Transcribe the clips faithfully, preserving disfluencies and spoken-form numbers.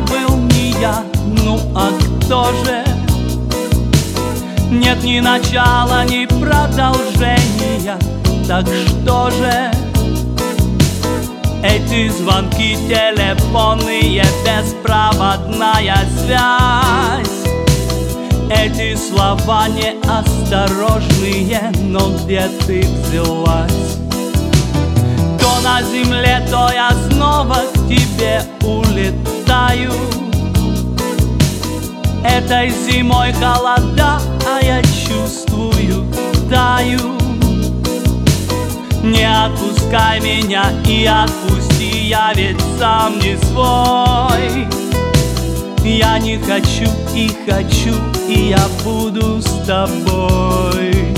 был не я, ну а кто же? Нет ни начала, ни продолжения. Так что же? Эти звонки телефонные, беспроводная связь, эти слова неосторожные, но где ты взялась? То на земле, то я снова к тебе улетаю. Этой зимой холода, а я чувствую, таю. Не отпускай меня и отпусти, я ведь сам не свой. Я не хочу и хочу, и я буду с тобой.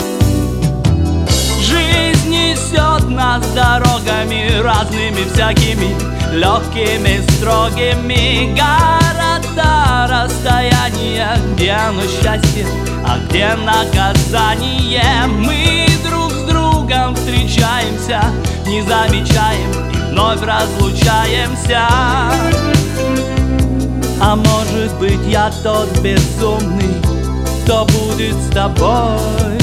Жизнь несет нас дорогами разными, всякими, легкими, строгими. Города, расстояния, где оно счастье, а где наказание. Мы друг с другом встречаемся, не замечаем и вновь разлучаемся. А может быть, я тот безумный, кто будет с тобой.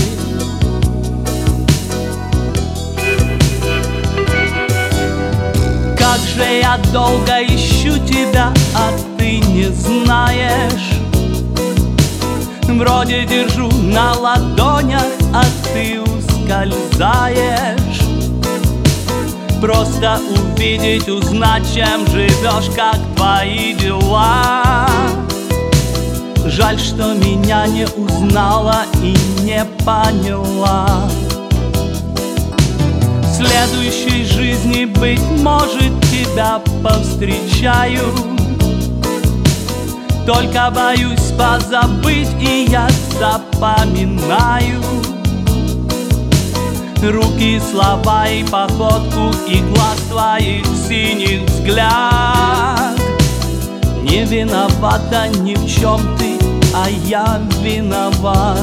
Как же я долго ищу тебя, а ты не знаешь. Вроде держу на ладонях, а ты ускользаешь. Просто увидеть, узнать, чем живешь, как твои дела. Жаль, что меня не узнала и не поняла. В следующей жизни, быть может, тебя повстречаю. Только боюсь позабыть, и я запоминаю руки, слова и походку, и глаз твоих синих взгляд. Не виновата ни в чем ты, а я виноват.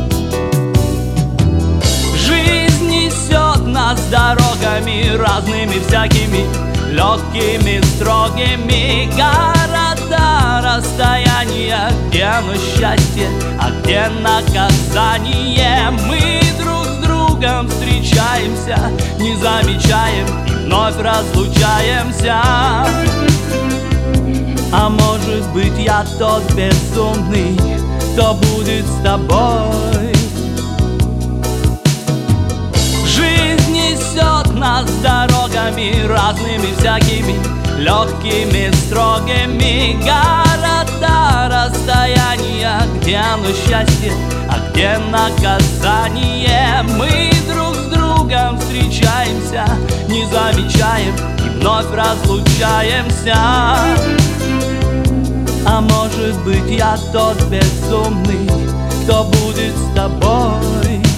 Жизнь несет нас дорогами разными, всякими, легкими, строгими. Города, расстояния, где оно счастье, а где наказание. Мы друг с другом встречаемся, не замечаем и вновь разлучаемся. А может быть, я тот безумный, кто будет с тобой. Жизнь несет нас дорогами разными, всякими, легкими, строгими. Города, расстояния, где оно счастье, а где наказание. Мы друг с другом встречаемся, не замечаем и вновь разлучаемся. А может быть, я тот безумный, кто будет с тобой.